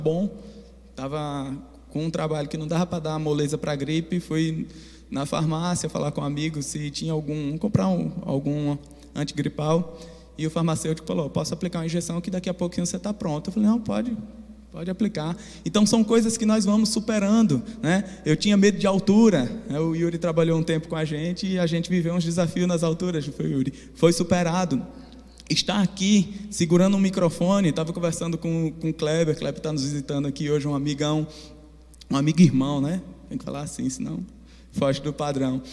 bom, estava com um trabalho que não dava para dar moleza para gripe, fui na farmácia falar com um amigo se tinha comprar algum antigripal, e o farmacêutico falou: posso aplicar uma injeção que daqui a pouquinho você está pronto. Eu falei: não, pode aplicar. Então são coisas que nós vamos superando, né? Eu tinha medo de altura, o Yuri trabalhou um tempo com a gente e a gente viveu uns desafios nas alturas, não foi, Yuri? Foi superado. Estar aqui segurando um microfone, estava conversando com o Kleber está nos visitando aqui hoje, um amigão, um amigo irmão, né? Tem que falar assim, senão foge do padrão.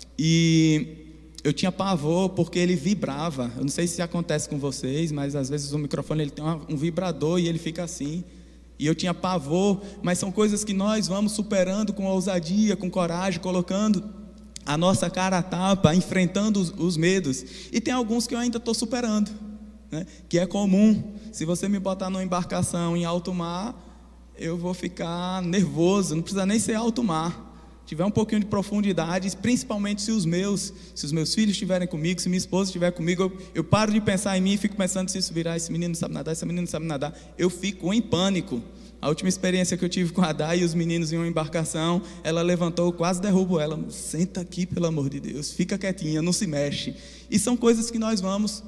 E eu tinha pavor porque ele vibrava. Eu não sei se acontece com vocês, mas às vezes o microfone ele tem um vibrador e ele fica assim. E eu tinha pavor, mas são coisas que nós vamos superando com ousadia, com coragem, colocando a nossa cara a tapa, enfrentando os medos. E tem alguns que eu ainda estou superando, né? Que é comum. Se você me botar numa embarcação em alto mar, eu vou ficar nervoso. Não precisa nem ser alto mar. Tiver um pouquinho de profundidade, principalmente se os meus filhos estiverem comigo, se minha esposa estiver comigo, eu paro de pensar em mim e fico pensando: se isso virar, esse menino não sabe nadar, essa menina não sabe nadar. Eu fico em pânico. A última experiência que eu tive com a Dai e os meninos em uma embarcação, ela levantou, eu quase derrubo ela. Senta aqui, pelo amor de Deus, fica quietinha, não se mexe. E são coisas que nós vamos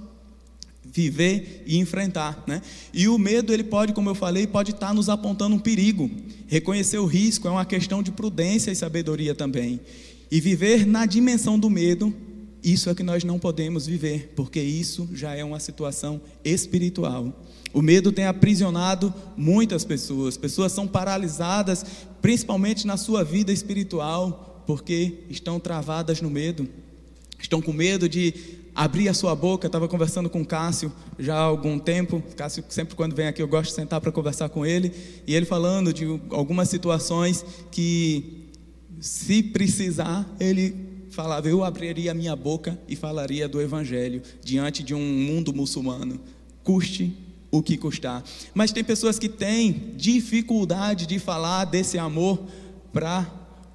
viver e enfrentar, né? E o medo, ele pode, como eu falei, pode estar nos apontando um perigo. Reconhecer o risco é uma questão de prudência e sabedoria também. E viver na dimensão do medo, isso é que nós não podemos viver, porque isso já é uma situação espiritual. O medo tem aprisionado muitas pessoas. Pessoas são paralisadas, principalmente na sua vida espiritual, porque estão travadas no medo. Estão com medo de abrir a sua boca. Eu estava conversando com o Cássio já há algum tempo. Cássio, sempre quando vem aqui, eu gosto de sentar para conversar com ele. E ele falando de algumas situações que, se precisar, ele falava: eu abriria a minha boca e falaria do Evangelho diante de um mundo muçulmano, custe o que custar. Mas tem pessoas que têm dificuldade de falar desse amor para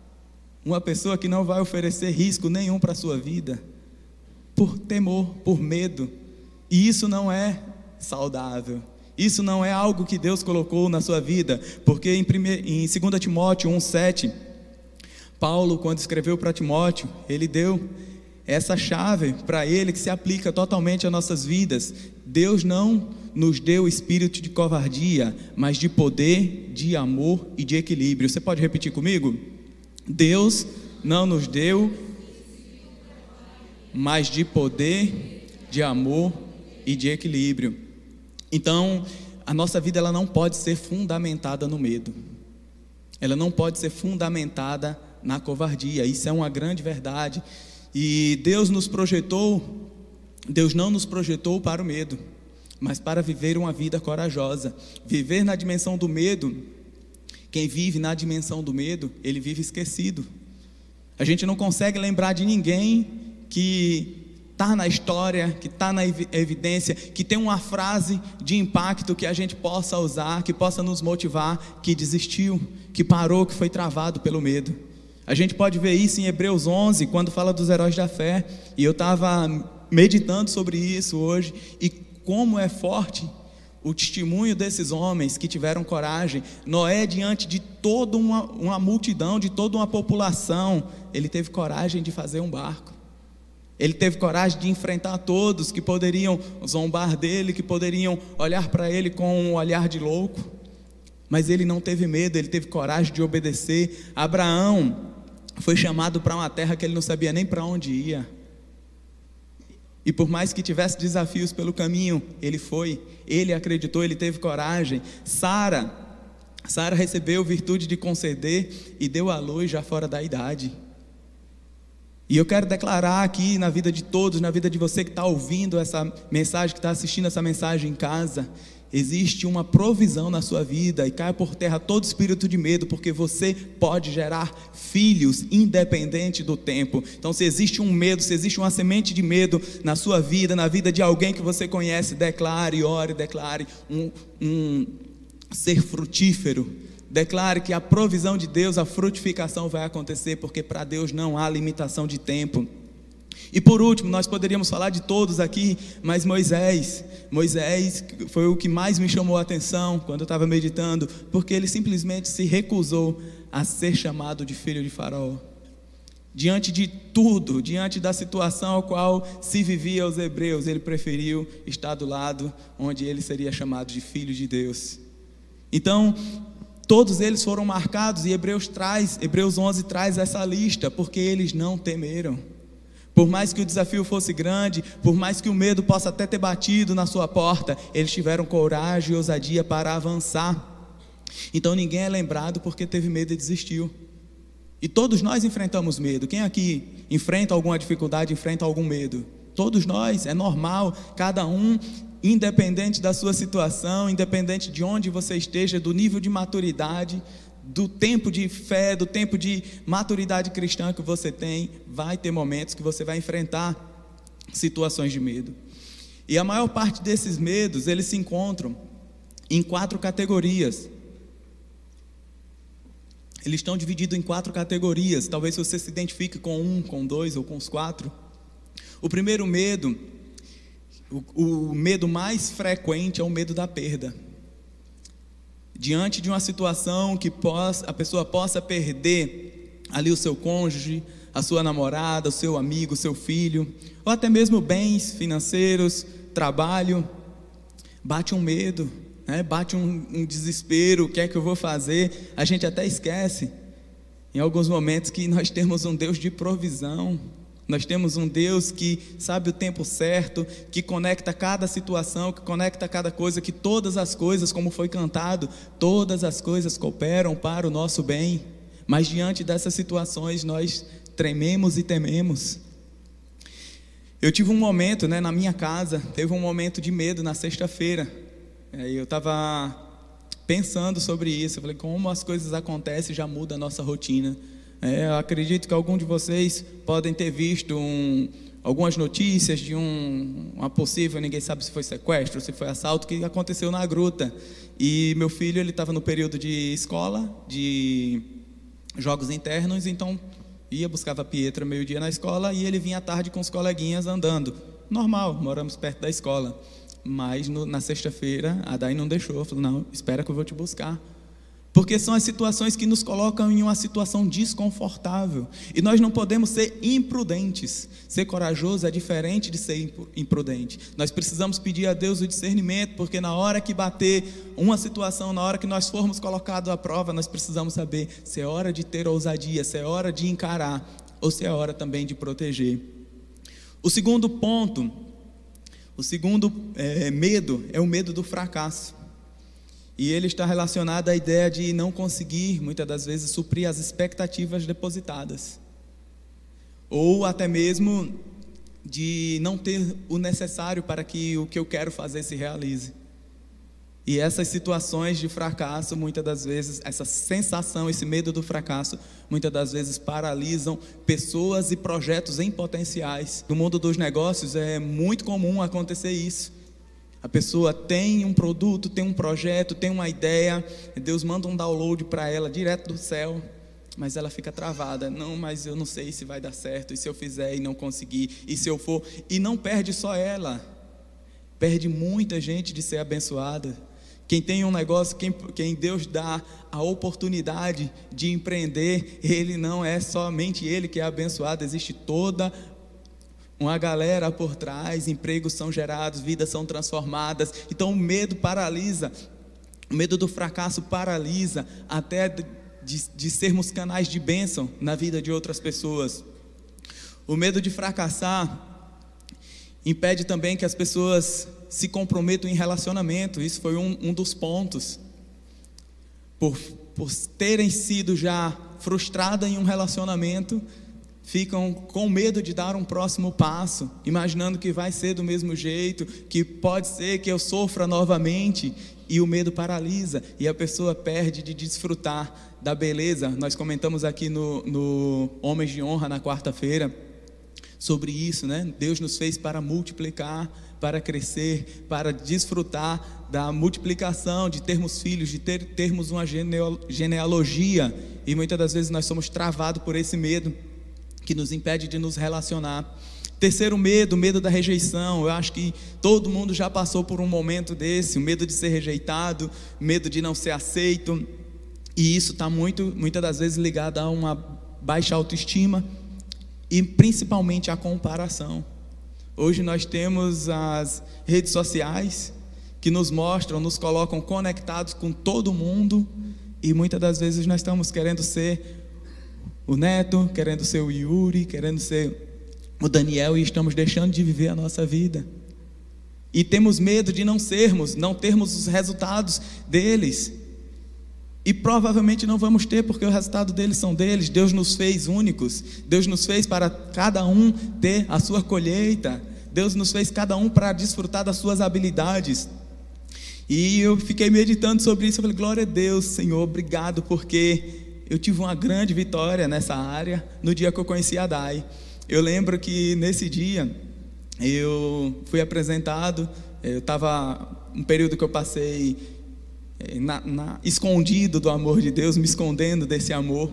uma pessoa que não vai oferecer risco nenhum para a sua vida, por temor, por medo. E isso não é saudável. Isso não é algo que Deus colocou na sua vida, porque em 2 Timóteo 1,7, Paulo, quando escreveu para Timóteo, ele deu essa chave para ele que se aplica totalmente às nossas vidas. Deus não nos deu espírito de covardia, mas de poder, de amor e de equilíbrio. Você pode repetir comigo? Deus não nos deu, mas de poder, de amor e de equilíbrio. Então, a nossa vida, ela não pode ser fundamentada no medo. Ela não pode ser fundamentada na covardia. Isso é uma grande verdade. E Deus não nos projetou para o medo, mas para viver uma vida corajosa. Viver na dimensão do medo, quem vive na dimensão do medo, ele vive esquecido. A gente não consegue lembrar de ninguém que está na história, que está na evidência, que tem uma frase de impacto que a gente possa usar, que possa nos motivar, que desistiu, que parou, que foi travado pelo medo. A gente pode ver isso em Hebreus 11, quando fala dos heróis da fé. E eu estava meditando sobre isso hoje, e como é forte o testemunho desses homens que tiveram coragem. Noé, diante de toda uma multidão, de toda uma população, ele teve coragem de fazer um barco. Ele teve coragem de enfrentar todos que poderiam zombar dele, que poderiam olhar para ele com um olhar de louco. Mas ele não teve medo, ele teve coragem de obedecer. Abraão foi chamado para uma terra que ele não sabia nem para onde ia. E por mais que tivesse desafios pelo caminho, ele foi, ele acreditou, ele teve coragem. Sara recebeu virtude de conceder e deu à luz já fora da idade. E eu quero declarar aqui na vida de todos, na vida de você que está ouvindo essa mensagem, que está assistindo essa mensagem em casa, existe uma provisão na sua vida, e cai por terra todo espírito de medo, porque você pode gerar filhos independente do tempo. Então, se existe um medo, se existe uma semente de medo na sua vida, na vida de alguém que você conhece, declare, ore, declare um ser frutífero. Declare que a provisão de Deus, a frutificação vai acontecer, porque para Deus não há limitação de tempo. E por último, nós poderíamos falar de todos aqui, mas Moisés foi o que mais me chamou a atenção quando eu estava meditando, porque ele simplesmente se recusou a ser chamado de filho de Faraó. Diante de tudo, diante da situação a qual se vivia os hebreus, ele preferiu estar do lado onde ele seria chamado de filho de Deus. Então, todos eles foram marcados, e Hebreus 11 traz essa lista, porque eles não temeram. Por mais que o desafio fosse grande, por mais que o medo possa até ter batido na sua porta, eles tiveram coragem e ousadia para avançar. Então ninguém é lembrado porque teve medo e desistiu. E todos nós enfrentamos medo. Quem aqui enfrenta alguma dificuldade, enfrenta algum medo? Todos nós, é normal, cada um, independente da sua situação, independente de onde você esteja, do nível de maturidade, do tempo de fé, do tempo de maturidade cristã que você tem, vai ter momentos que você vai enfrentar situações de medo. E a maior parte desses medos, eles se encontram em 4 categorias. Eles estão divididos em 4 categorias. Talvez você se identifique com um, com 2 ou com os 4. O primeiro medo, o medo mais frequente é o medo da perda. Diante de uma situação que a pessoa possa perder ali o seu cônjuge, a sua namorada, o seu amigo, o seu filho, ou até mesmo bens financeiros, trabalho, bate um medo, né? Bate um desespero, o que é que eu vou fazer? A gente até esquece, em alguns momentos, que nós temos um Deus de provisão. Nós temos um Deus que sabe o tempo certo, que conecta cada situação, que conecta cada coisa, que todas as coisas, como foi cantado, todas as coisas cooperam para o nosso bem. Mas diante dessas situações nós trememos e tememos. Eu tive um momento, na minha casa, teve um momento de medo na sexta-feira. Eu estava pensando sobre isso, eu falei, como as coisas acontecem, já muda a nossa rotina. Eu acredito que algum de vocês podem ter visto algumas notícias de uma possível, ninguém sabe se foi sequestro, se foi assalto, que aconteceu na gruta. E meu filho, ele estava no período de escola, de jogos internos, então buscava a Pietra meio-dia na escola, e ele vinha à tarde com os coleguinhas andando. Normal, moramos perto da escola. Mas na sexta-feira, a Dai não deixou, falou, não, espera que eu vou te buscar. Porque são as situações que nos colocam em uma situação desconfortável. E nós não podemos ser imprudentes. Ser corajoso é diferente de ser imprudente. Nós precisamos pedir a Deus o discernimento, porque na hora que bater uma situação, na hora que nós formos colocados à prova, nós precisamos saber se é hora de ter ousadia, se é hora de encarar, ou se é hora também de proteger. O segundo ponto, medo, é o medo do fracasso. E ele está relacionado à ideia de não conseguir, muitas das vezes, suprir as expectativas depositadas. Ou até mesmo de não ter o necessário para que o que eu quero fazer se realize. E essas situações de fracasso, muitas das vezes, essa sensação, esse medo do fracasso, muitas das vezes paralisam pessoas e projetos em potenciais. No mundo dos negócios é muito comum acontecer isso. A pessoa tem um produto, tem um projeto, tem uma ideia, Deus manda um download para ela direto do céu, mas ela fica travada. Não, mas eu não sei se vai dar certo, e se eu fizer e não conseguir, e se eu for... E não perde só ela, perde muita gente de ser abençoada. Quem tem um negócio, quem Deus dá a oportunidade de empreender, ele não é somente ele que é abençoado, existe toda uma galera por trás, empregos são gerados, vidas são transformadas. Então o medo paralisa, o medo do fracasso paralisa até de sermos canais de bênção na vida de outras pessoas. O medo de fracassar impede também que as pessoas se comprometam em relacionamento. Isso foi um dos pontos. Por terem sido já frustradas em um relacionamento, ficam com medo de dar um próximo passo, imaginando que vai ser do mesmo jeito, que pode ser que eu sofra novamente, e o medo paralisa, e a pessoa perde de desfrutar da beleza. Nós comentamos aqui no Homens de Honra, na quarta-feira, sobre isso, Deus nos fez para multiplicar, para crescer, para desfrutar da multiplicação, de termos filhos, de termos uma genealogia, e muitas das vezes nós somos travados por esse medo, que nos impede de nos relacionar. Terceiro medo, o medo da rejeição. Eu acho que todo mundo já passou por um momento desse, o medo de ser rejeitado, medo de não ser aceito. E isso está muitas das vezes ligado a uma baixa autoestima e principalmente a comparação. Hoje nós temos as redes sociais que nos mostram, nos colocam conectados com todo mundo, e muitas das vezes nós estamos querendo ser o Neto, querendo ser o Yuri, querendo ser o Daniel, e estamos deixando de viver a nossa vida. E temos medo de não termos os resultados deles. E provavelmente não vamos ter, porque o resultado deles são deles. Deus nos fez únicos, Deus nos fez para cada um ter a sua colheita, Deus nos fez cada um para desfrutar das suas habilidades. E eu fiquei meditando sobre isso, eu falei, glória a Deus, Senhor, obrigado, porque eu tive uma grande vitória nessa área no dia que eu conheci a Dai. Eu lembro que nesse dia eu fui apresentado, eu estava, um período que eu passei escondido do amor de Deus, me escondendo desse amor,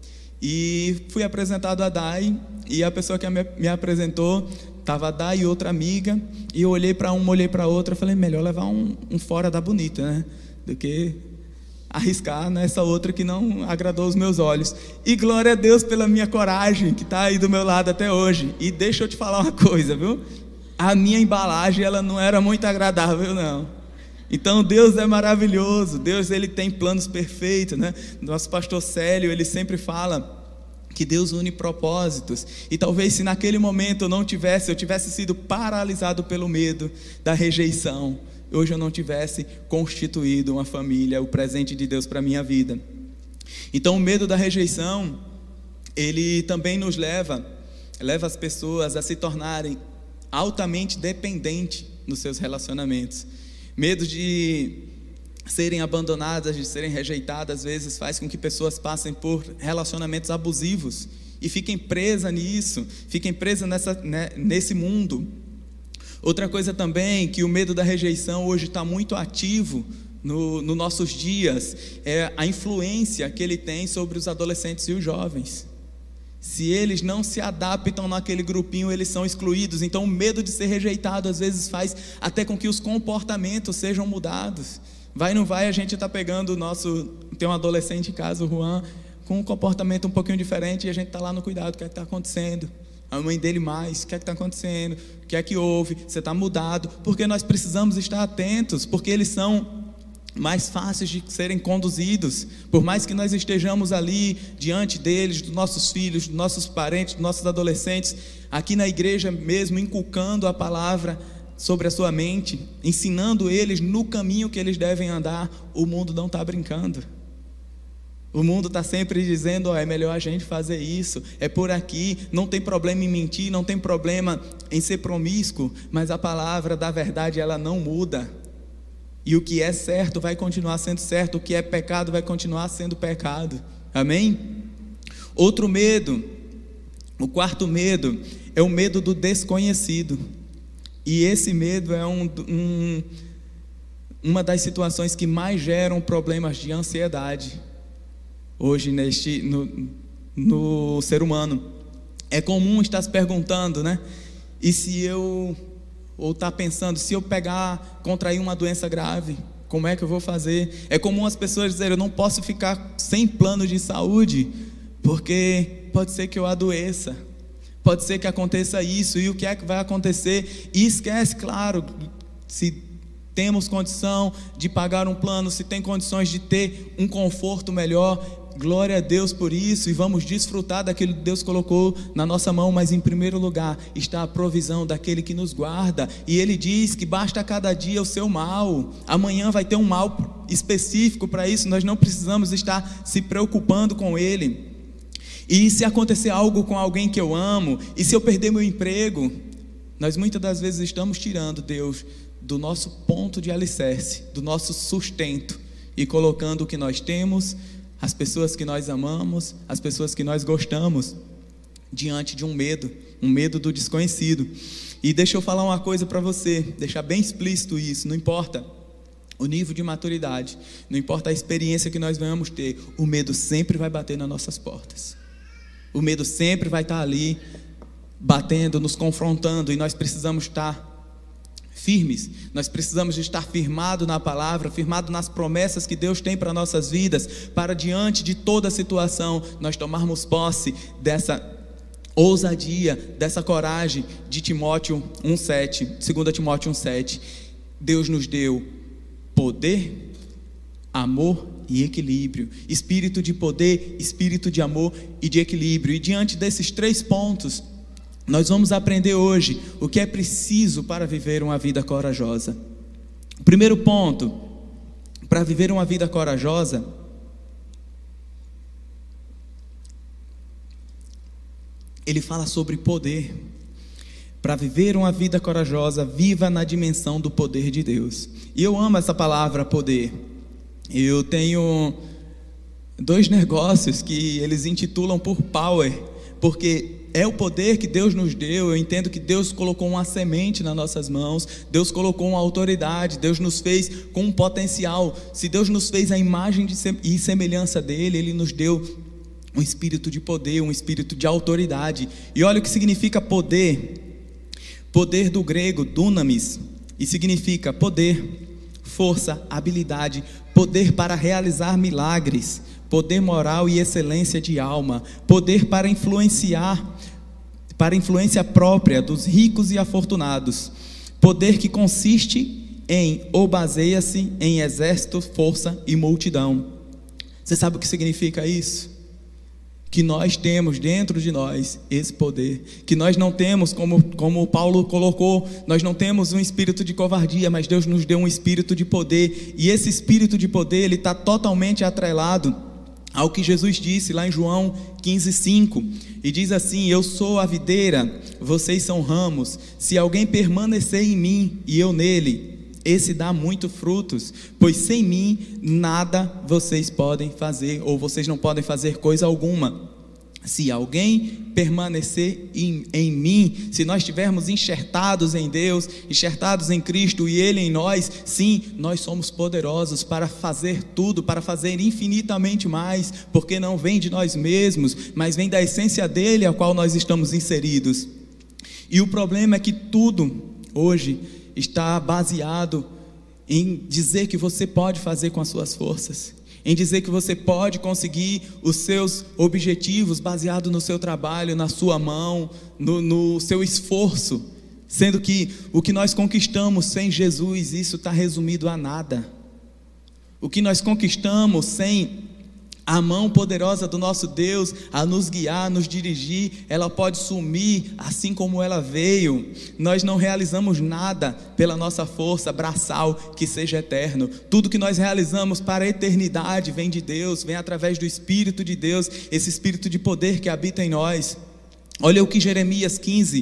e fui apresentado a Dai, e a pessoa que me apresentou, estava a Dai e outra amiga, e eu olhei para uma, olhei para outra, falei, melhor levar um fora da bonita, né, do que arriscar nessa outra que não agradou os meus olhos. E glória a Deus pela minha coragem, que está aí do meu lado até hoje. E deixa eu te falar uma coisa, viu? A minha embalagem, ela não era muito agradável, não. Então Deus é maravilhoso, Deus, ele tem planos perfeitos, né? Nosso pastor Célio, ele sempre fala que Deus une propósitos, e talvez se naquele momento eu tivesse sido paralisado pelo medo da rejeição, hoje eu não tivesse constituído uma família, o presente de Deus para a minha vida. Então o medo da rejeição, ele também nos leva as pessoas a se tornarem altamente dependentes nos seus relacionamentos. Medo de serem abandonadas, de serem rejeitadas, às vezes faz com que pessoas passem por relacionamentos abusivos e fiquem presas nisso, fiquem presas nesse mundo. Outra coisa também, que o medo da rejeição hoje está muito ativo nos nossos dias, é a influência que ele tem sobre os adolescentes e os jovens. Se eles não se adaptam naquele grupinho, eles são excluídos. Então o medo de ser rejeitado às vezes faz até com que os comportamentos sejam mudados. Vai ou não vai, a gente está pegando tem um adolescente em casa, o Juan, com um comportamento um pouquinho diferente, e a gente está lá no cuidado, o que é que está acontecendo? A mãe dele mais, o que é que está acontecendo? O que é que houve? Você está mudado? Porque nós precisamos estar atentos, porque eles são mais fáceis de serem conduzidos. Por mais que nós estejamos ali diante deles, dos nossos filhos, dos nossos parentes, dos nossos adolescentes, aqui na igreja mesmo, inculcando a palavra sobre a sua mente, ensinando eles no caminho que eles devem andar, o mundo não está brincando. O mundo está sempre dizendo, é melhor a gente fazer isso, é por aqui, não tem problema em mentir, não tem problema em ser promíscuo, mas a palavra da verdade, ela não muda. E o que é certo vai continuar sendo certo, o que é pecado vai continuar sendo pecado. Amém? Outro medo, o quarto medo, é o medo do desconhecido. E esse medo é uma das situações que mais geram problemas de ansiedade hoje no ser humano. É comum estar se perguntando, né? E se eu, ou estar pensando, se eu contrair uma doença grave, como é que eu vou fazer? É comum as pessoas dizerem, eu não posso ficar sem plano de saúde, porque pode ser que eu adoeça. Pode ser que aconteça isso, e o que é que vai acontecer? E esquece, claro, se temos condição de pagar um plano, se tem condições de ter um conforto melhor, glória a Deus por isso, e vamos desfrutar daquilo que Deus colocou na nossa mão, mas em primeiro lugar está a provisão daquele que nos guarda, e Ele diz que basta cada dia o seu mal, amanhã vai ter um mal específico para isso, nós não precisamos estar se preocupando com ele. E se acontecer algo com alguém que eu amo, e se eu perder meu emprego, nós muitas das vezes estamos tirando Deus do nosso ponto de alicerce, do nosso sustento, e colocando o que nós temos, as pessoas que nós amamos, as pessoas que nós gostamos, diante de um medo do desconhecido. E deixa eu falar uma coisa para você, deixar bem explícito isso, não importa o nível de maturidade, não importa a experiência que nós venhamos ter, o medo sempre vai bater nas nossas portas. O medo sempre vai estar ali, batendo, nos confrontando, e nós precisamos estar firmes, nós precisamos estar firmados na palavra, firmados nas promessas que Deus tem para nossas vidas, para diante de toda situação, nós tomarmos posse dessa ousadia, dessa coragem de Timóteo 1,7, 2 Timóteo 1,7, Deus nos deu poder, amor e equilíbrio, espírito de poder, espírito de amor e de equilíbrio, e diante desses 3 pontos, nós vamos aprender hoje o que é preciso para viver uma vida corajosa. O primeiro ponto, para viver uma vida corajosa, ele fala sobre poder. Para viver uma vida corajosa, viva na dimensão do poder de Deus. E eu amo essa palavra poder. Eu tenho 2 negócios que eles intitulam por Power, porque é o poder que Deus nos deu. Eu entendo que Deus colocou uma semente nas nossas mãos, Deus colocou uma autoridade, Deus nos fez com um potencial. Se Deus nos fez a imagem e semelhança dele, Ele nos deu um espírito de poder, um espírito de autoridade. E olha o que significa poder. Poder do grego, dunamis, e significa poder, força, habilidade, poder para realizar milagres, poder moral e excelência de alma, poder para influenciar, para influência própria dos ricos e afortunados, poder que consiste em ou baseia-se em exército, força e multidão. Você sabe o que significa isso? Que nós temos dentro de nós esse poder, que nós não temos, como Paulo colocou, nós não temos um espírito de covardia, mas Deus nos deu um espírito de poder, e esse espírito de poder, ele está totalmente atrelado ao que Jesus disse lá em João 15,5, e diz assim: eu sou a videira, vocês são ramos, se alguém permanecer em mim e eu nele, esse dá muito frutos, pois sem mim nada vocês podem fazer, ou vocês não podem fazer coisa alguma. Se alguém permanecer em mim, se nós estivermos enxertados em Deus, enxertados em Cristo e Ele em nós, sim, nós somos poderosos para fazer tudo, para fazer infinitamente mais, porque não vem de nós mesmos, mas vem da essência dEle, a qual nós estamos inseridos. E o problema é que tudo hoje está baseado em dizer que você pode fazer com as suas forças, em dizer que você pode conseguir os seus objetivos baseado no seu trabalho, na sua mão, no seu esforço, sendo que o que nós conquistamos sem Jesus, isso está resumido a nada. O que nós conquistamos sem a mão poderosa do nosso Deus a nos guiar, nos dirigir, ela pode sumir assim como ela veio. Nós não realizamos nada pela nossa força braçal que seja eterno. Tudo que nós realizamos para a eternidade vem de Deus, vem através do Espírito de Deus, esse Espírito de poder que habita em nós. Olha o que Jeremias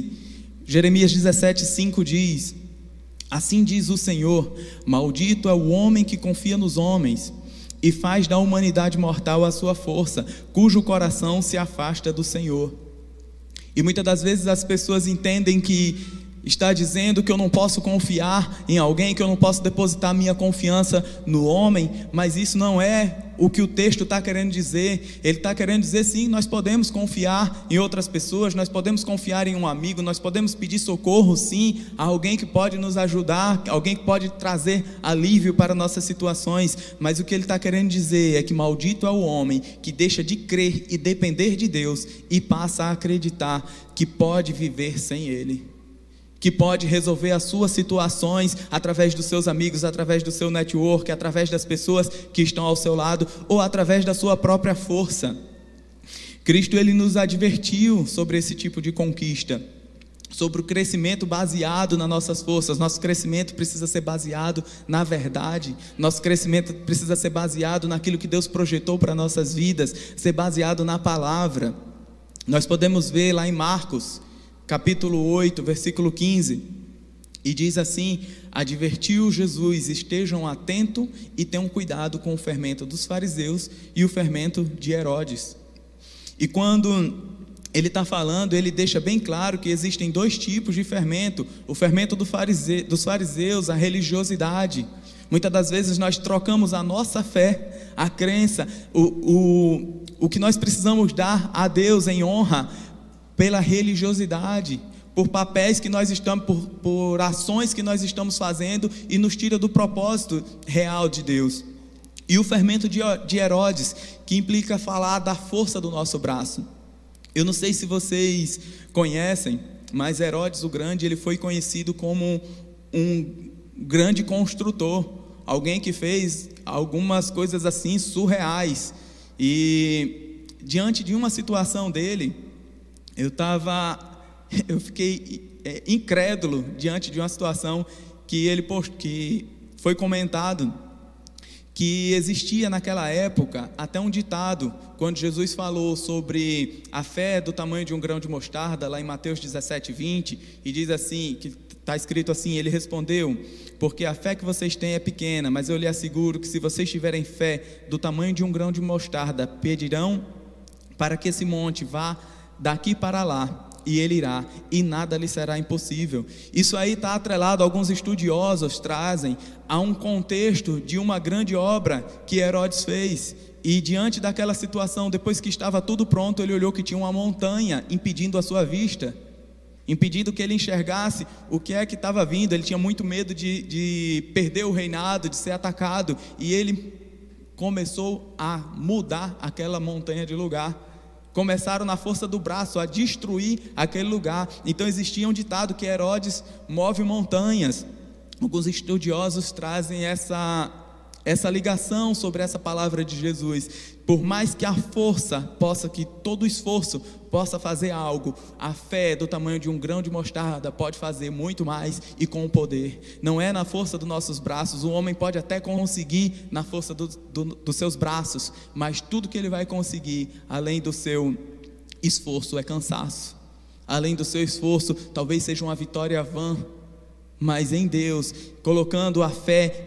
17:5 diz: assim diz o Senhor, maldito é o homem que confia nos homens e faz da humanidade mortal a sua força, cujo coração se afasta do Senhor. E muitas das vezes as pessoas entendem que está dizendo que eu não posso confiar em alguém, que eu não posso depositar minha confiança no homem, mas isso não é o que o texto está querendo dizer. Ele está querendo dizer, sim, nós podemos confiar em outras pessoas, nós podemos confiar em um amigo, nós podemos pedir socorro, sim, a alguém que pode nos ajudar, alguém que pode trazer alívio para nossas situações, mas o que ele está querendo dizer é que maldito é o homem que deixa de crer e depender de Deus e passa a acreditar que pode viver sem Ele, que pode resolver as suas situações através dos seus amigos, através do seu network, através das pessoas que estão ao seu lado, ou através da sua própria força. Cristo, ele nos advertiu sobre esse tipo de conquista, sobre o crescimento baseado nas nossas forças. Nosso crescimento precisa ser baseado na verdade, nosso crescimento precisa ser baseado naquilo que Deus projetou para nossas vidas, ser baseado na palavra. Nós podemos ver lá em Marcos, capítulo 8, versículo 15, e diz assim: advertiu Jesus, estejam atentos e tenham cuidado com o fermento dos fariseus e o fermento de Herodes. E quando ele está falando, ele deixa bem claro que existem 2 tipos de fermento: o fermento dos fariseus, a religiosidade. Muitas das vezes nós trocamos a nossa fé, a crença, o que nós precisamos dar a Deus em honra, pela religiosidade, por papéis que nós estamos, por ações que nós estamos fazendo, e nos tira do propósito real de Deus. E o fermento de Herodes, que implica falar da força do nosso braço. Eu não sei se vocês conhecem, mas Herodes o Grande, ele foi conhecido como um grande construtor, alguém que fez algumas coisas assim surreais. E diante de uma situação dele, eu fiquei incrédulo diante de uma situação que foi comentado, que existia naquela época até um ditado, quando Jesus falou sobre a fé do tamanho de um grão de mostarda, lá em Mateus 17:20, e diz assim, que está escrito assim, ele respondeu: porque a fé que vocês têm é pequena, mas eu lhe asseguro que se vocês tiverem fé do tamanho de um grão de mostarda, pedirão para que esse monte vá daqui para lá, e ele irá, e nada lhe será impossível. Isso aí está atrelado, alguns estudiosos trazem a um contexto de uma grande obra que Herodes fez. E diante daquela situação, depois que estava tudo pronto, ele olhou que tinha uma montanha impedindo a sua vista, impedindo que ele enxergasse o que é que estava vindo. Ele tinha muito medo de perder o reinado, de ser atacado, e ele começou a mudar aquela montanha de lugar. Começaram na força do braço a destruir aquele lugar. Então existia um ditado que Herodes move montanhas. Alguns estudiosos trazem essa ligação sobre essa palavra de Jesus. Por mais que a força que todo esforço possa fazer algo, a fé do tamanho de um grão de mostarda pode fazer muito mais e com poder. Não é na força dos nossos braços. O homem pode até conseguir na força dos seus braços, mas tudo que ele vai conseguir, além do seu esforço, é cansaço. Além do seu esforço, talvez seja uma vitória vã, mas em Deus, colocando a fé,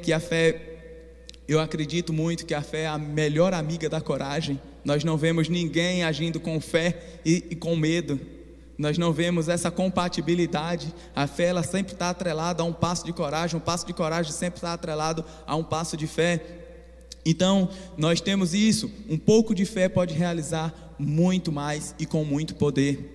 eu acredito muito que a fé é a melhor amiga da coragem. Nós não vemos ninguém agindo com fé e com medo. Nós não vemos essa compatibilidade. A fé, ela sempre está atrelada a um passo de coragem. Um passo de coragem sempre está atrelado a um passo de fé. Então, nós temos isso. Um pouco de fé pode realizar muito mais e com muito poder.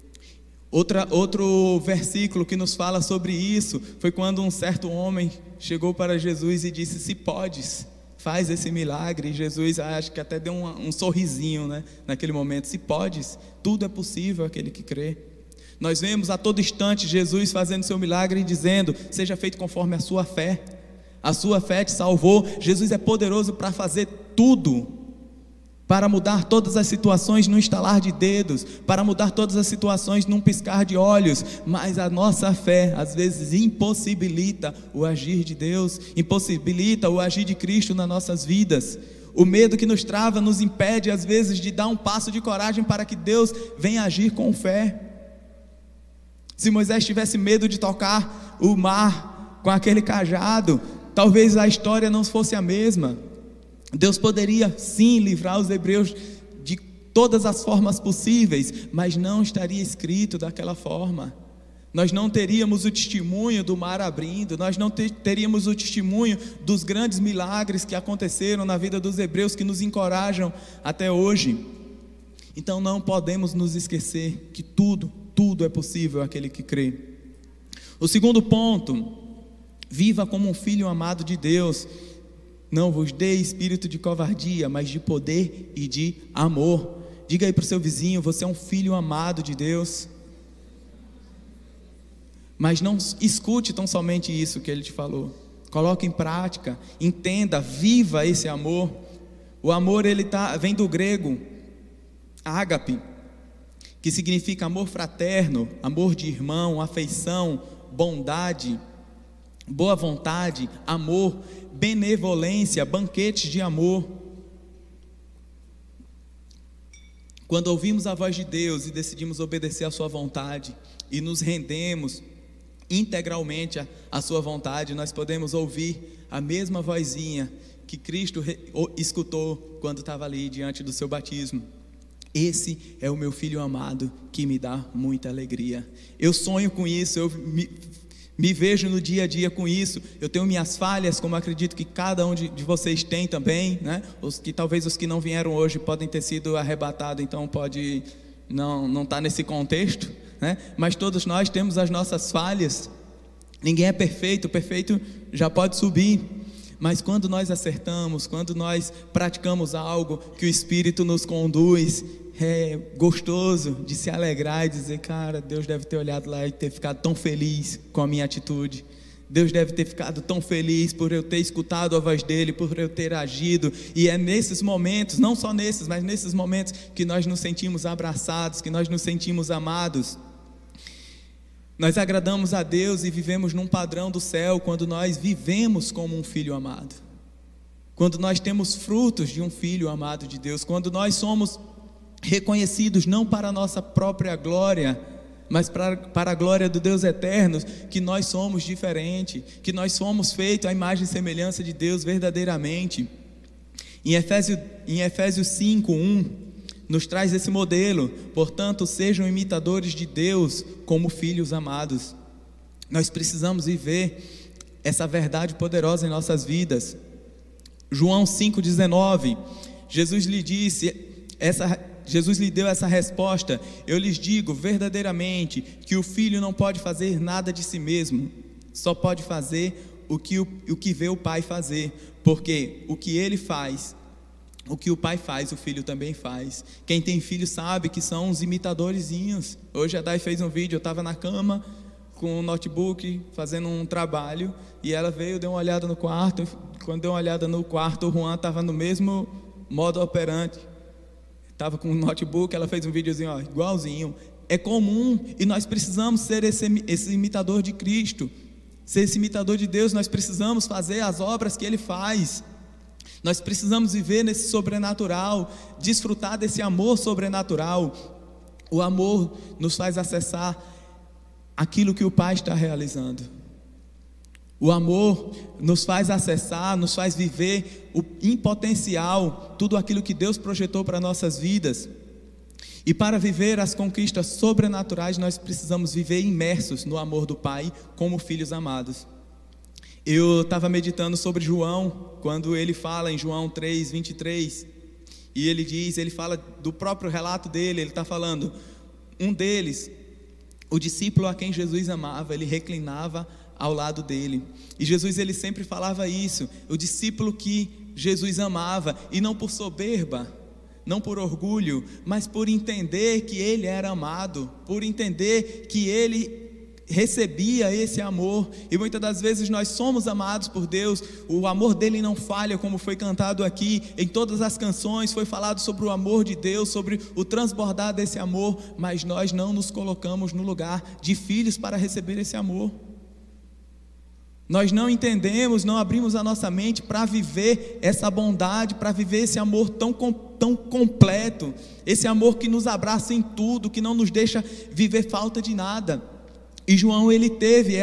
Outro versículo que nos fala sobre isso foi quando um certo homem chegou para Jesus e disse: se podes, faz esse milagre. E Jesus, acho que até deu um sorrisinho, né, naquele momento. Se podes, tudo é possível aquele que crê. Nós vemos a todo instante Jesus fazendo seu milagre e dizendo: seja feito conforme a sua fé. A sua fé te salvou. Jesus é poderoso para fazer tudo, para mudar todas as situações num estalar de dedos, para mudar todas as situações num piscar de olhos. Mas a nossa fé às vezes impossibilita o agir de Deus, impossibilita o agir de Cristo nas nossas vidas. O medo que nos trava nos impede às vezes de dar um passo de coragem para que Deus venha agir com fé. Se Moisés tivesse medo de tocar o mar com aquele cajado, talvez a história não fosse a mesma. Deus poderia sim livrar os hebreus de todas as formas possíveis, mas não estaria escrito daquela forma. Nós não teríamos o testemunho do mar abrindo, nós não teríamos o testemunho dos grandes milagres que aconteceram na vida dos hebreus, que nos encorajam até hoje. Então não podemos nos esquecer que tudo é possível àquele que crê. O segundo ponto: viva como um filho amado de Deus. Não vos dê espírito de covardia, mas de poder e de amor. Diga aí para o seu vizinho: você é um filho amado de Deus. Mas não escute tão somente isso que ele te falou. Coloque em prática, entenda, viva esse amor. O amor, vem do grego ágape, que significa amor fraterno, amor de irmão, afeição, bondade, boa vontade, amor, benevolência, banquetes de amor. Quando ouvimos a voz de Deus e decidimos obedecer a sua vontade e nos rendemos integralmente à sua vontade, nós podemos ouvir a mesma vozinha que Cristo escutou quando estava ali diante do seu batismo: esse é o meu filho amado que me dá muita alegria. Eu sonho com isso, eu me vejo no dia a dia com isso. Eu tenho minhas falhas, como acredito que cada um de vocês tem também, né? Talvez os que não vieram hoje podem ter sido arrebatados, então pode não está nesse contexto, né? Mas todos nós temos as nossas falhas. Ninguém é perfeito, o perfeito já pode subir. Mas quando nós acertamos, quando nós praticamos algo que o Espírito nos conduz, é gostoso de se alegrar e dizer: cara, Deus deve ter olhado lá e ter ficado tão feliz com a minha atitude. Deus deve ter ficado tão feliz por eu ter escutado a voz dele, por eu ter agido. E é nesses momentos, não só nesses, mas nesses momentos que nós nos sentimos abraçados, que nós nos sentimos amados. Nós agradamos a Deus e vivemos num padrão do céu quando nós vivemos como um filho amado, quando nós temos frutos de um filho amado de Deus, quando nós somos reconhecidos não para a nossa própria glória, mas para a glória do Deus eterno, que nós somos diferentes, que nós somos feitos à imagem e semelhança de Deus verdadeiramente. Em Efésios 5:1 nos traz esse modelo: portanto, sejam imitadores de Deus como filhos amados. Nós precisamos viver essa verdade poderosa em nossas vidas. João 5,19, Jesus lhe deu essa resposta: eu lhes digo verdadeiramente que o filho não pode fazer nada de si mesmo, só pode fazer o que vê o Pai fazer, porque o que ele faz, o que o pai faz, o filho também faz. Quem tem filho sabe que são uns imitadorzinhos. Hoje a Dai fez um vídeo, eu estava na cama com um notebook fazendo um trabalho, e ela veio, deu uma olhada no quarto. Quando deu uma olhada no quarto, o Juan estava no mesmo modo operante, estava com um notebook. Ela fez um videozinho, igualzinho. É comum, e nós precisamos ser esse imitador de Cristo, ser esse imitador de Deus. Nós precisamos fazer as obras que Ele faz. Nós precisamos viver nesse sobrenatural, desfrutar desse amor sobrenatural. O amor nos faz acessar aquilo que o Pai está realizando. O amor nos faz acessar, nos faz viver em potencial tudo aquilo que Deus projetou para nossas vidas. E para viver as conquistas sobrenaturais, nós precisamos viver imersos no amor do Pai como filhos amados. Eu estava meditando sobre João, quando ele fala em João 3:23, e ele fala do próprio relato dele. Ele está falando: um deles, o discípulo a quem Jesus amava, ele reclinava ao lado dele. E Jesus, ele sempre falava isso: o discípulo que Jesus amava, e não por soberba, não por orgulho, mas por entender que ele era amado, por entender que ele recebia esse amor. E muitas das vezes nós somos amados por Deus, o amor dele não falha, como foi cantado aqui. Em todas as canções foi falado sobre o amor de Deus, sobre o transbordar desse amor, mas nós não nos colocamos no lugar de filhos para receber esse amor. Nós não entendemos, não abrimos a nossa mente para viver essa bondade, para viver esse amor tão completo, esse amor que nos abraça em tudo, que não nos deixa viver falta de nada. E João, ele teve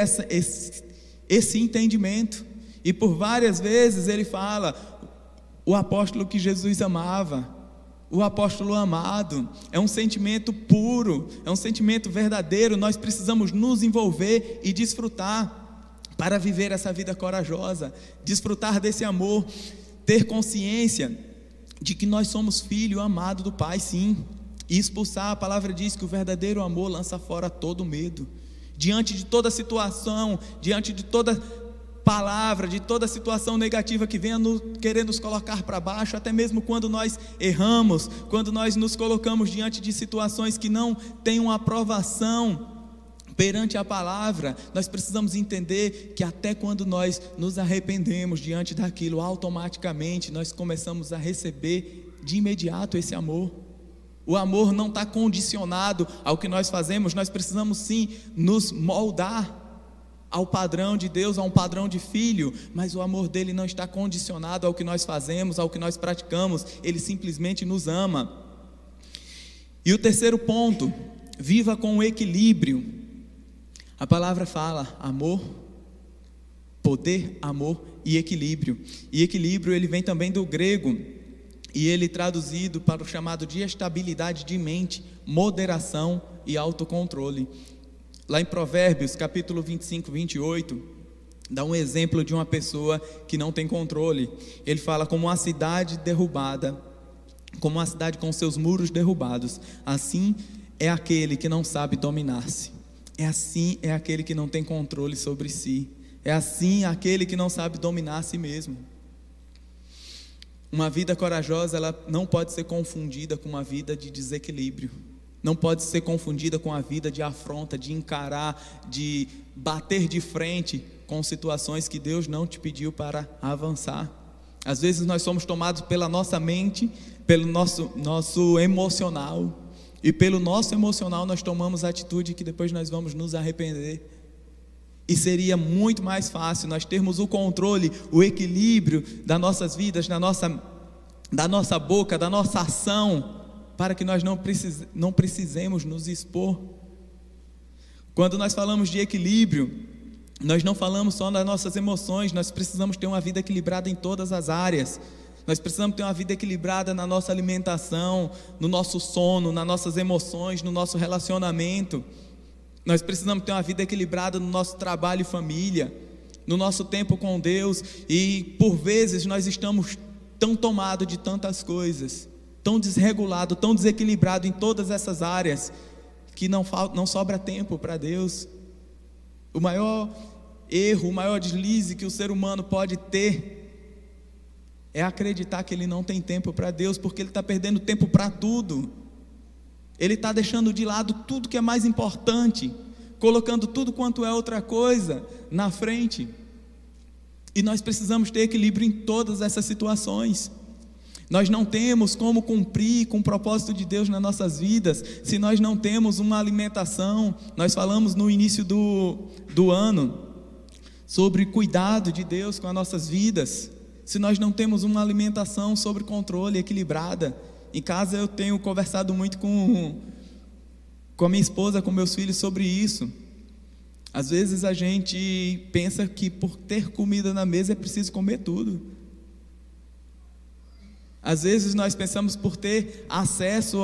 esse entendimento, e por várias vezes ele fala: o apóstolo que Jesus amava, o apóstolo amado. É um sentimento puro, é um sentimento verdadeiro. Nós precisamos nos envolver e desfrutar para viver essa vida corajosa, desfrutar desse amor, ter consciência de que nós somos filho amado do Pai, sim, e expulsar. A palavra diz que o verdadeiro amor lança fora todo medo. Diante de toda situação, diante de toda palavra, de toda situação negativa que venha querer nos colocar para baixo, até mesmo quando nós erramos, quando nós nos colocamos diante de situações que não têm uma aprovação perante a palavra, nós precisamos entender que até quando nós nos arrependemos diante daquilo, automaticamente nós começamos a receber de imediato esse amor. O amor não está condicionado ao que nós fazemos. Nós precisamos sim nos moldar ao padrão de Deus, a um padrão de filho, mas o amor dele não está condicionado ao que nós fazemos, ao que nós praticamos. Ele simplesmente nos ama. E o terceiro ponto: viva com equilíbrio. A palavra fala amor, poder, amor e equilíbrio. E equilíbrio, ele vem também do grego, e ele traduzido para o chamado de estabilidade de mente, moderação e autocontrole. Lá em Provérbios, capítulo 25, 28, dá um exemplo de uma pessoa que não tem controle. Ele fala: como uma cidade derrubada como uma cidade com seus muros derrubados. Assim é aquele que não sabe dominar-se. É aquele que não tem controle sobre si. É assim aquele que não sabe dominar a si mesmo. Uma vida corajosa, ela não pode ser confundida com uma vida de desequilíbrio. Não pode ser confundida com a vida de afronta, de encarar, de bater de frente com situações que Deus não te pediu para avançar. Às vezes nós somos tomados pela nossa mente, pelo nosso emocional, e pelo nosso emocional nós tomamos atitude que depois nós vamos nos arrepender. E seria muito mais fácil nós termos o controle, o equilíbrio das nossas vidas, da nossa boca, da nossa ação, para que nós não precisemos nos expor. Quando nós falamos de equilíbrio, nós não falamos só das nossas emoções, nós precisamos ter uma vida equilibrada em todas as áreas. Nós precisamos ter uma vida equilibrada na nossa alimentação, no nosso sono, nas nossas emoções, no nosso relacionamento. Nós precisamos ter uma vida equilibrada no nosso trabalho e família, no nosso tempo com Deus. E por vezes nós estamos tão tomados de tantas coisas, tão desregulado, tão desequilibrado em todas essas áreas, que não sobra tempo para Deus. O maior erro, o maior deslize que o ser humano pode ter é acreditar que ele não tem tempo para Deus, porque ele está perdendo tempo para tudo. Ele está deixando de lado tudo que é mais importante, colocando tudo quanto é outra coisa na frente. E nós precisamos ter equilíbrio em todas essas situações. Nós não temos como cumprir com o propósito de Deus nas nossas vidas se nós não temos uma alimentação. Nós falamos no início do ano sobre cuidado de Deus com as nossas vidas. Se nós não temos uma alimentação sobre controle, equilibrada. Em casa eu tenho conversado muito com a minha esposa, com meus filhos sobre isso. Às vezes a gente pensa que por ter comida na mesa é preciso comer tudo. Às vezes nós pensamos por ter acesso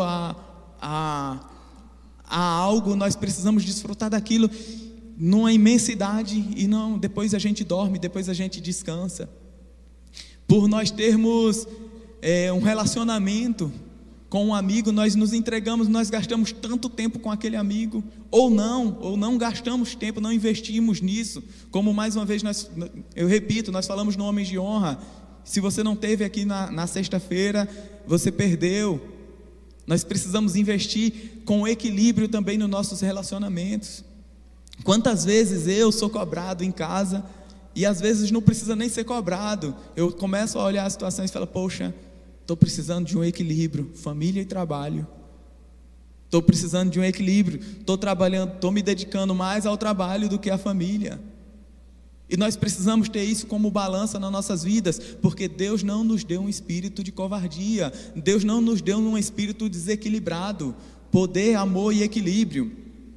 a algo, nós precisamos desfrutar daquilo numa imensidade e não, depois a gente dorme, depois a gente descansa. Por nós termos um relacionamento com um amigo, nós nos entregamos, nós gastamos tanto tempo com aquele amigo, ou não gastamos tempo, não investimos nisso. Como mais uma vez eu repito, nós falamos no Homens de Honra. Se você não esteve aqui na sexta-feira, você perdeu. Nós precisamos investir com equilíbrio também nos nossos relacionamentos. Quantas vezes eu sou cobrado em casa, e às vezes não precisa nem ser cobrado. Eu começo a olhar as situações e falo, poxa, estou precisando de um equilíbrio, família e trabalho. Estou precisando de um equilíbrio, estou trabalhando, estou me dedicando mais ao trabalho do que à família. E nós precisamos ter isso como balança nas nossas vidas, porque Deus não nos deu um espírito de covardia, Deus não nos deu um espírito desequilibrado. Poder, amor e equilíbrio.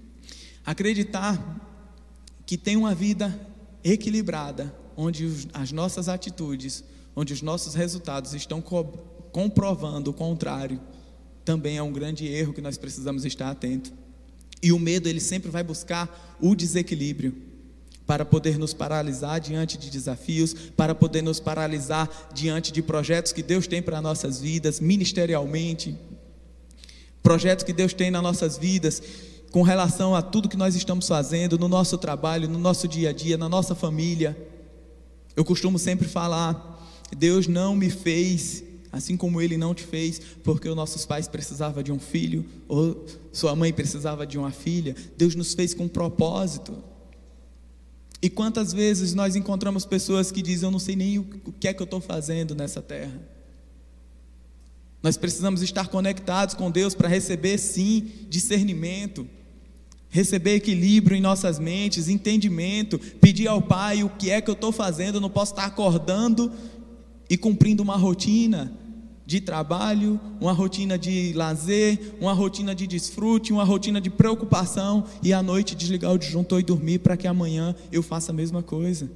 Acreditar que tem uma vida equilibrada, onde as nossas atitudes, onde os nossos resultados estão comprovando o contrário, também é um grande erro que nós precisamos estar atentos. E o medo, ele sempre vai buscar o desequilíbrio, para poder nos paralisar diante de desafios, para poder nos paralisar diante de projetos que Deus tem para nossas vidas, ministerialmente, projetos que Deus tem nas nossas vidas, com relação a tudo que nós estamos fazendo, no nosso trabalho, no nosso dia a dia, na nossa família. Eu costumo sempre falar, Deus não me fez assim como Ele não te fez, porque os nossos pais precisavam de um filho, ou sua mãe precisava de uma filha. Deus nos fez com um propósito. E quantas vezes nós encontramos pessoas que dizem, eu não sei nem o que é que eu estou fazendo nessa terra. Nós precisamos estar conectados com Deus para receber sim discernimento, receber equilíbrio em nossas mentes, entendimento, pedir ao Pai o que é que eu estou fazendo. Eu não posso estar acordando e cumprindo uma rotina de trabalho, uma rotina de lazer, uma rotina de desfrute, uma rotina de preocupação, e à noite desligar o disjuntor e dormir para que amanhã eu faça a mesma coisa.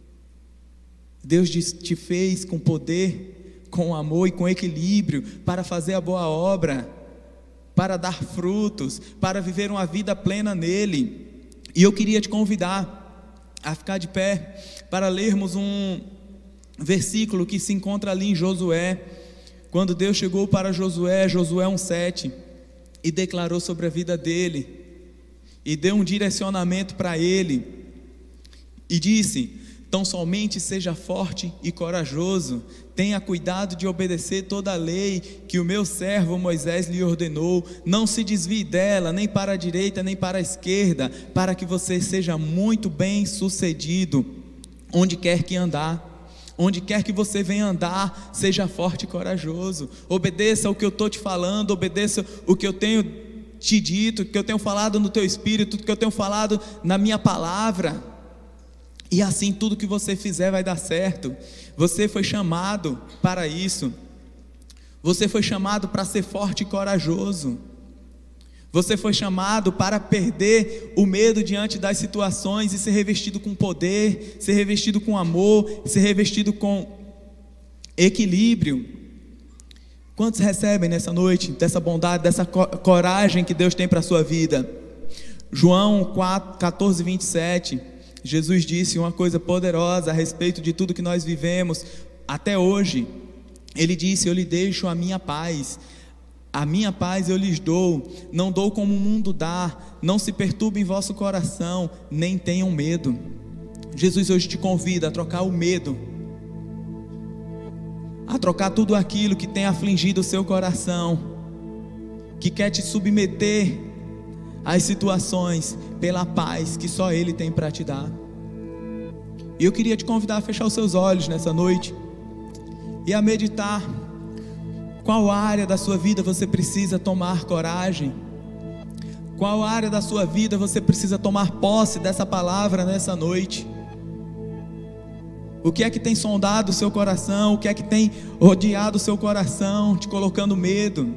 Deus te fez com poder, com amor e com equilíbrio para fazer a boa obra, para dar frutos, para viver uma vida plena nele. E eu queria te convidar a ficar de pé para lermos um versículo que se encontra ali em Josué, quando Deus chegou para Josué 1:7, e declarou sobre a vida dele, e deu um direcionamento para ele, e disse: tão somente seja forte e corajoso, tenha cuidado de obedecer toda a lei que o meu servo Moisés lhe ordenou, não se desvie dela, nem para a direita, nem para a esquerda, para que você seja muito bem sucedido, onde quer que andar. Onde quer que você venha andar, seja forte e corajoso. Obedeça o que eu estou te falando, obedeça o que eu tenho te dito, o que eu tenho falado no teu espírito, o que eu tenho falado na minha palavra. E assim tudo que você fizer vai dar certo. Você foi chamado para isso. Você foi chamado para ser forte e corajoso. Você foi chamado para perder o medo diante das situações e ser revestido com poder, ser revestido com amor, ser revestido com equilíbrio. Quantos recebem nessa noite dessa bondade, dessa coragem que Deus tem para a sua vida? João 14:27, Jesus disse uma coisa poderosa a respeito de tudo que nós vivemos até hoje. Ele disse: eu lhe deixo a minha paz. A minha paz eu lhes dou, não dou como o mundo dá, não se perturbe em vosso coração, nem tenham medo. Jesus hoje te convida a trocar o medo, a trocar tudo aquilo que tem afligido o seu coração, que quer te submeter às situações, pela paz que só Ele tem para te dar. E eu queria te convidar a fechar os seus olhos nessa noite e a meditar. Qual área da sua vida você precisa tomar coragem? Qual área da sua vida você precisa tomar posse dessa palavra nessa noite? O que é que tem sondado o seu coração? O que é que tem rodeado o seu coração, te colocando medo,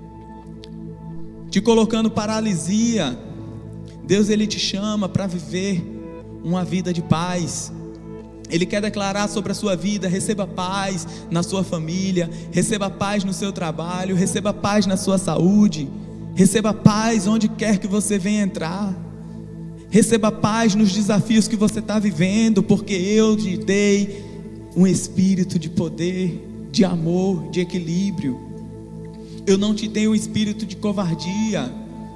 te colocando paralisia? Deus, Ele te chama para viver uma vida de paz. Ele quer declarar sobre a sua vida: receba paz na sua família, receba paz no seu trabalho, receba paz na sua saúde, receba paz onde quer que você venha entrar, receba paz nos desafios que você está vivendo, porque eu te dei um espírito de poder, de amor, de equilíbrio. Eu não te dei um espírito de covardia.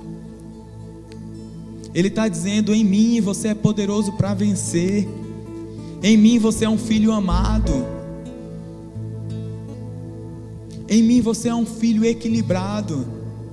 Ele está dizendo: em mim você é poderoso para vencer. Em mim você é um filho amado. Em mim você é um filho equilibrado.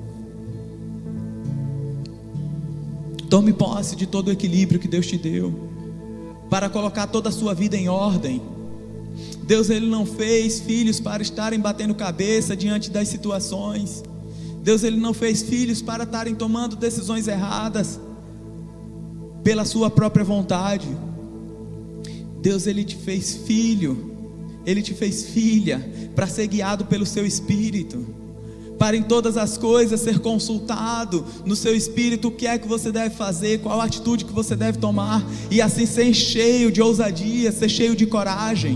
Tome posse de todo o equilíbrio que Deus te deu, para colocar toda a sua vida em ordem. Deus, Ele não fez filhos para estarem batendo cabeça diante das situações. Deus, Ele não fez filhos para estarem tomando decisões erradas pela sua própria vontade. Deus, Ele te fez filho, Ele te fez filha, para ser guiado pelo seu Espírito, para em todas as coisas ser consultado no seu Espírito, o que é que você deve fazer, qual a atitude que você deve tomar, e assim ser cheio de ousadia, ser cheio de coragem,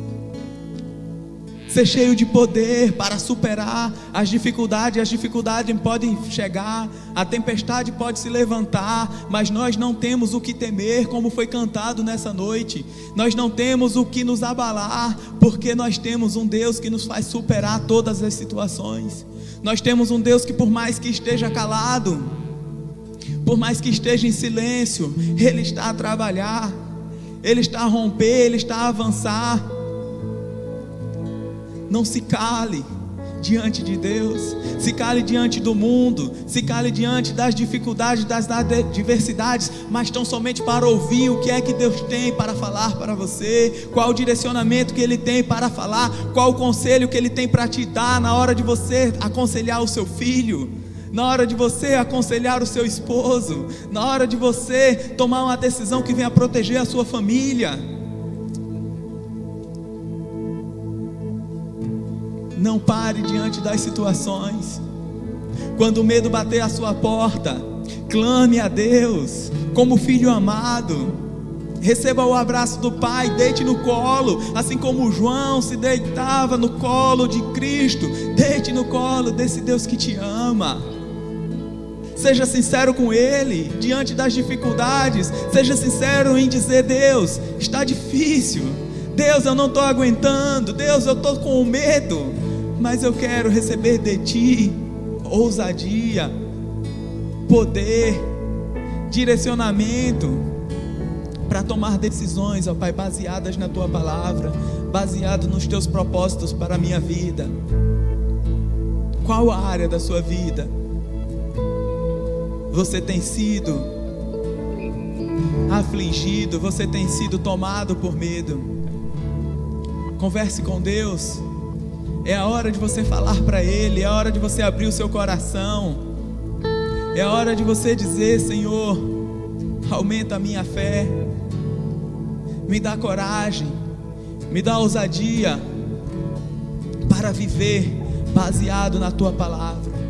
ser cheio de poder para superar as dificuldades. As dificuldades podem chegar, a tempestade pode se levantar, mas nós não temos o que temer, como foi cantado nessa noite. Nós não temos o que nos abalar, porque nós temos um Deus que nos faz superar todas as situações. Nós temos um Deus que, por mais que esteja calado, por mais que esteja em silêncio, Ele está a trabalhar, Ele está a romper, Ele está a avançar. Não se cale diante de Deus, se cale diante do mundo, se cale diante das dificuldades, das adversidades, mas tão somente para ouvir o que é que Deus tem para falar para você, qual o direcionamento que Ele tem para falar, qual o conselho que Ele tem para te dar na hora de você aconselhar o seu filho, na hora de você aconselhar o seu esposo, na hora de você tomar uma decisão que venha proteger a sua família. Não pare diante das situações. Quando o medo bater à sua porta, clame a Deus como filho amado. Receba o abraço do Pai, deite no colo, assim como João se deitava no colo de Cristo. Deite no colo desse Deus que te ama. Seja sincero com Ele diante das dificuldades. Seja sincero em dizer: Deus, está difícil. Deus, eu não estou aguentando. Deus, eu estou com medo. mas eu quero receber de Ti ousadia, poder, direcionamento para tomar decisões, ó Pai, baseadas na Tua palavra, baseado nos Teus propósitos para a minha vida. Qual a área da sua vida você tem sido afligido, você tem sido tomado por medo? Converse com Deus. É a hora de você falar para Ele, é a hora de você abrir o seu coração, é a hora de você dizer: Senhor, aumenta a minha fé, me dá coragem, me dá ousadia para viver baseado na Tua palavra.